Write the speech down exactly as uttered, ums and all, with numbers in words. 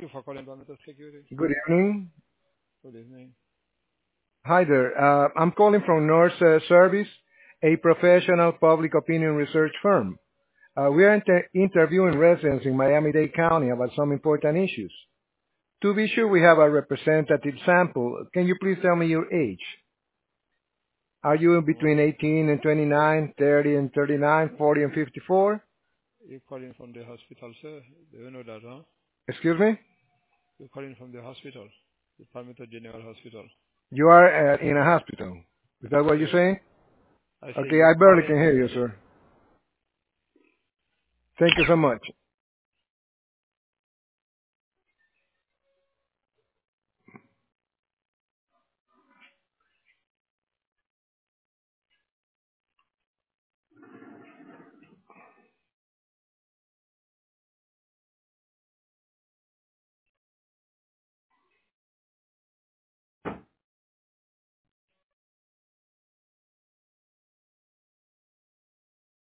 you for calling Palmetto Security. Good evening. Good evening. Hi there. Uh, I'm calling from North uh, Service, a professional public opinion research firm. Uh, we are inter- interviewing residents in Miami-Dade County about some important issues. To be sure we have a representative sample, can you please tell me your age? Are you What? between eighteen and twenty-nine, thirty and thirty-nine, forty and fifty-four? You're calling from the hospital, sir. Do you know that, huh? Excuse me? You're calling from the hospital, the Palmetto General Hospital. You are uh, in a hospital. Is that what you're Yes. saying? I say Okay, you're I barely calling can hear from you, the sir. Thank you so much.